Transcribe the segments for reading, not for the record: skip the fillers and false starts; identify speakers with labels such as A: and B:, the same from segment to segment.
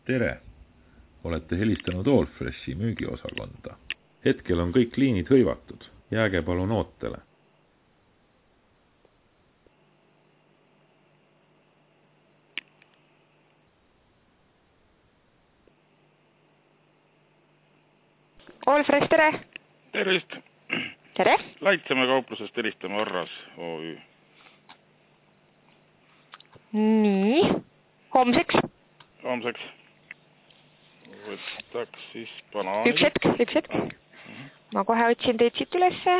A: Tere! Olete helistanud Allfreshi müügiosakonda. Hetkel on kõik liinid hõivatud. Jääge palun ootele.
B: Allfresh, tere!
C: Tervist!
B: Tere!
C: Laitsemäe kauplusest helistame Arras OÜ.
B: Nii, homseks?
C: Homseks. Võtaks siis banaani.
B: Üks hetk. Ma kohe otsin teid siit ülesse.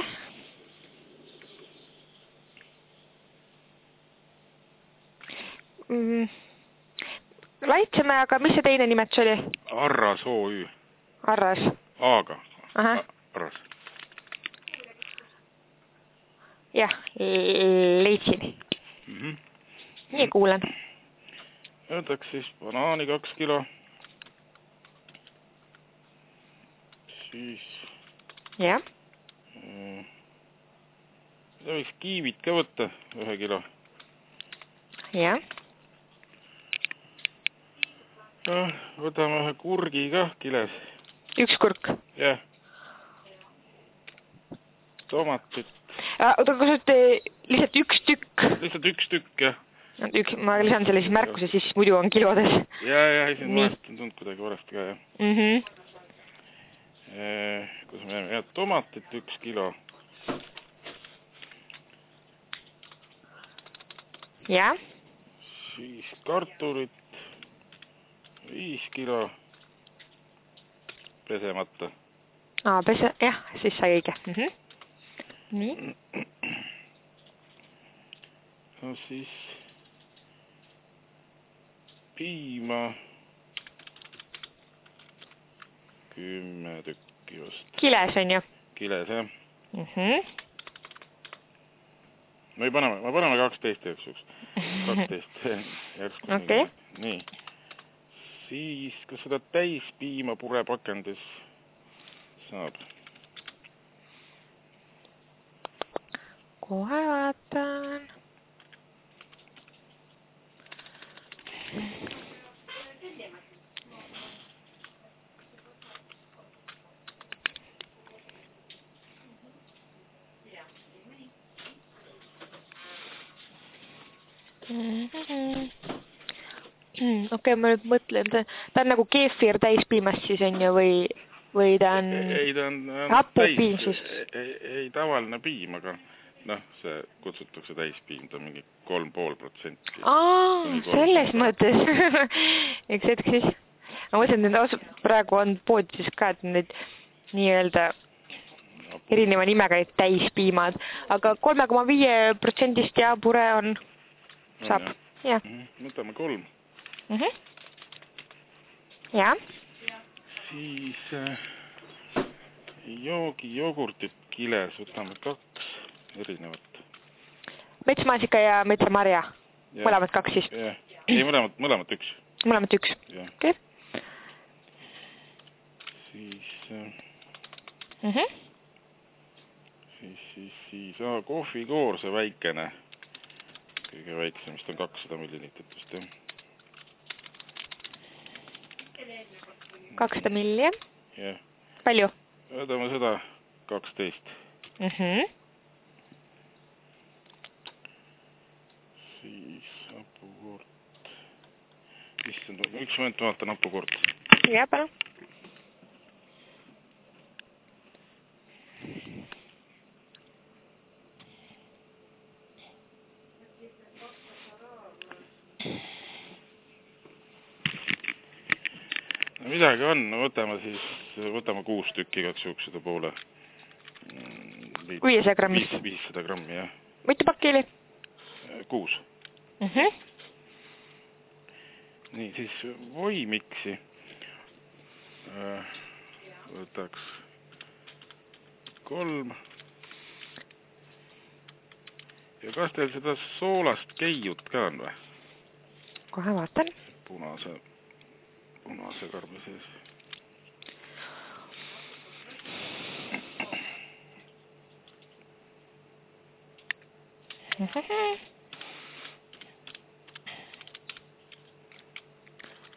B: Laitsemäe, aga mis see teine nimetus oli?
C: Arras OÜ.
B: Arras.
C: Aaga.
B: Aha.
C: Arras.
B: Jah, leidsin. Nii kuulen.
C: Võtaks siis banaani 2 kilo. Siis...
B: Jah.
C: Võiks kiivit ka võtta 1 kilo.
B: Jah.
C: Võtame 1 kurgi ka kiles.
B: 1 kurk?
C: Jah. Tomatit.
B: Oota, kas olete lihtsalt 1 tükk?
C: Lihtsalt 1 tükk, jah.
B: Ma lisan selle siis märkuse, siis muidu on kilodes.
C: Ja, siin vahest on tund kuidagi varasti ka, jah. Kus me jääme? Tomatit 1 kilo.
B: Jah.
C: Siis kartulit 5 kilo. Pesemata.
B: Jah, siis sai õige. Nii.
C: No siis piima 10 tükki vast.
B: Kiles on ju?
C: Kiles, jah. Me paneme 12 jõksuks. 12 järsku.
B: Okei.
C: Nii. Siis, kas seda täispiima purepakendis saab?
B: Kohe vaatan. Okei, ma nüüd mõtlen, ta on nagu keefir täispiimast siis on ju või ta on...
C: Ei, ta on
B: hapupiim siis?
C: Ei, tavaline piim, aga see kutsutakse täispiim, ta on mingi 3,5%.
B: Selles mõttes. Üks hetk siis. Ma mõtlen, et praegu on poodides ka, et need nii-öelda erineva nimega täispiimad, aga 3,5% ja pure on, saab.
C: Võtame 3.
B: Jah.
C: Siis jogurtit kiles võtame 2 erinevat.
B: Metsmaasika ja metsamarja. Mõlemad 2 siis?
C: Ei, mõlemad 1.
B: Mõlemad 1. Okei.
C: Siis kohvikoor, see väikene. Kõige väiksem, vist on 200 milliliitrit vist, jah.
B: 200 milli, jah?
C: Jah.
B: Palju?
C: Võtame seda 12. Siis hapukord. Issand, üks moment vaatan hapukord.
B: Jah, palun.
C: Midagi on, võtame 6 tükki igaks juhuks seda poole.
B: 500 grammist?
C: 500 grammi, jah.
B: Mitu pakki oli?
C: 6. Nii, siis voimiksi võtaks 3. Ja kas teil seda soolast keiut ka on või?
B: Kohe vaatan.
C: Punase karbi sees.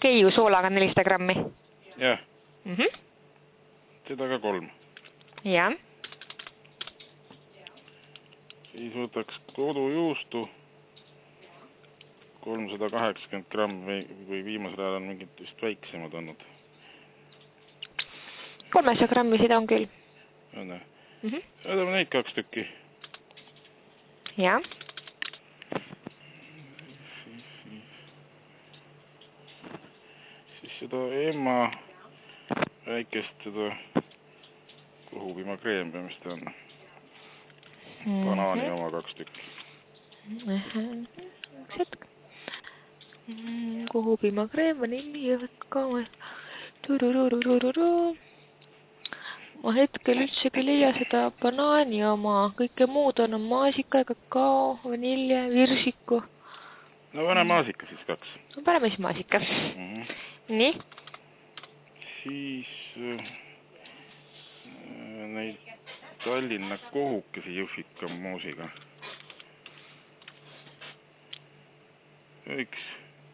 B: keiu soolaga 400 grammi.
C: Jah.
B: Mhm.
C: Seda ka 3.
B: Ja.
C: Siis võtaks kodujuustu 380 grammi või viimasel ajal on mingid vist väiksemad olnud.
B: 300 grammi seda on küll.
C: On. Võtame neid 2 tükki.
B: Ja.
C: Siis seda emma väikest seda kohupiimakreem, mis ta on. Banaani oma 2 tükki.
B: Üks hetk. Kohupiimakreem, vanilli, jõud ka. Ma hetkel üldse küll ei leia seda banaani oma. Kõike muud on maasika, kakao, vanilje, virsiku.
C: No pane maasika siis 2.
B: No paneme siis maasika. Nii.
C: Siis neid Tallinna kohukesi jõhvika moosiga. Võiks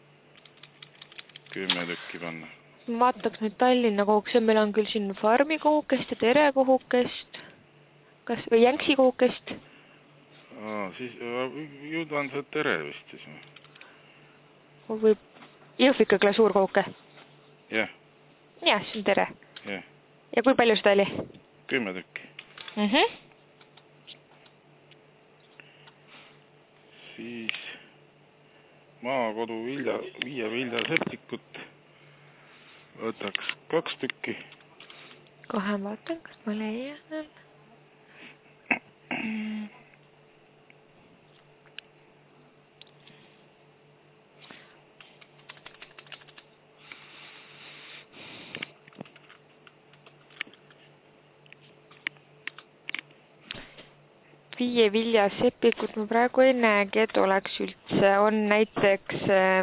C: 10 tükki panna.
B: Ma vaataks nüüd Tallinna kohukesi. Meil on küll siin farmi kohukest ja tere kohukest. Kas või jänksi kohukest?
C: Siis jõud on see tere vist siis.
B: Või jõhvika glasuur kohuke?
C: Jah.
B: Jah, see on tere.
C: Jah.
B: Ja kui palju seda oli?
C: 10 tükki. Siis maakodu viie viljaseptikut võtaks 2 tükki.
B: Kohe vaatan, kas ma leian. Viie viljasepikut ma praegu ei näegi, et oleks üldse. On näiteks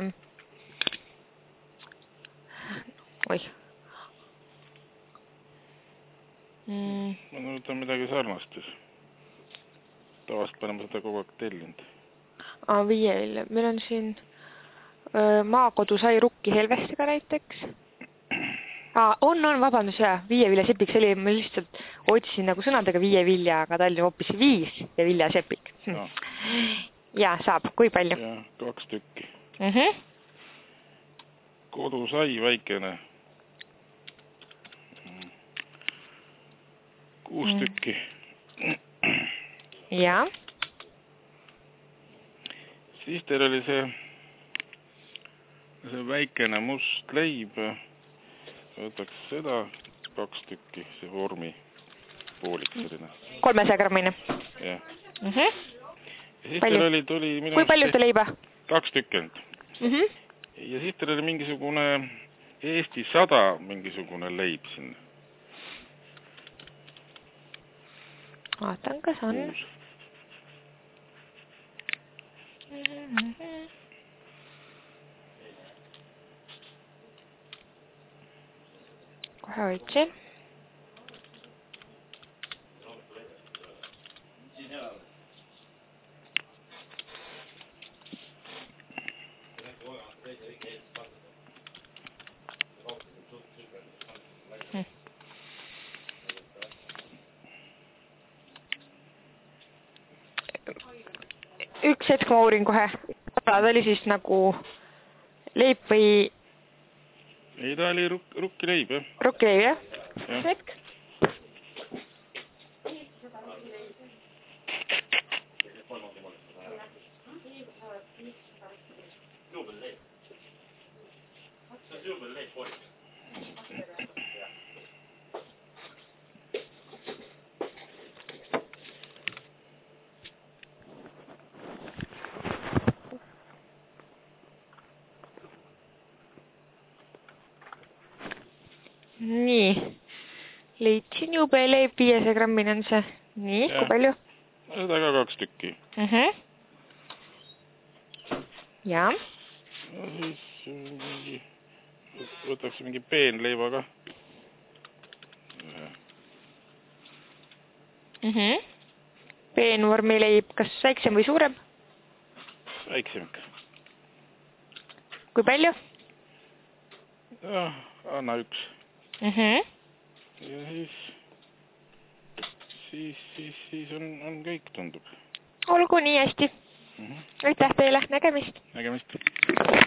C: Ma nõutan midagi sarnast. Tavast paneme seda kogu aeg tellinud.
B: Viie vilja. Meil on siin maakodu sai rukki helvestega näiteks. On, vabandus, jah. Viie viljasepik, see oli, ma lihtsalt otsisin nagu sõnadega viie vilja, aga ta oli hoopis 5 viljasepik. Ja, saab. Kui palju?
C: Ja, 2 tükki. Kodu sai väikene. 6 tükki.
B: Ja.
C: Siis teil oli see väikene must leib. Võtaks seda 2 tükki, see vormi poolik selline.
B: 300 grammine.
C: Jah.
B: Ja
C: siis teil tuli
B: kui palju te leiba?
C: 2 tükki ainult. Ja siis teil oli mingisugune Eesti 100 mingisugune leib sinna.
B: Vaatan, kas on. Kohe otsin. Üks hetk ma uurin kohe. Ta oli siis nagu leib või...
C: Ei, ta oli rukkileib, jah.
B: Rukkileib, jah? Hetk. Nii, leidsin jube leib, 500 grammine on see. Nii, ja. Kui palju?
C: Seda ka 2 tükki.
B: Ja.
C: Siis võtaks mingi peenleiva ka.
B: Peenvormi leib, kas väiksem või suurem?
C: Väiksem.
B: Kui palju?
C: jah, anna 1. Ja siis on kõik, tundub.
B: Olgu nii hästi. Aitäh teile, nägemist.
C: Nägemist.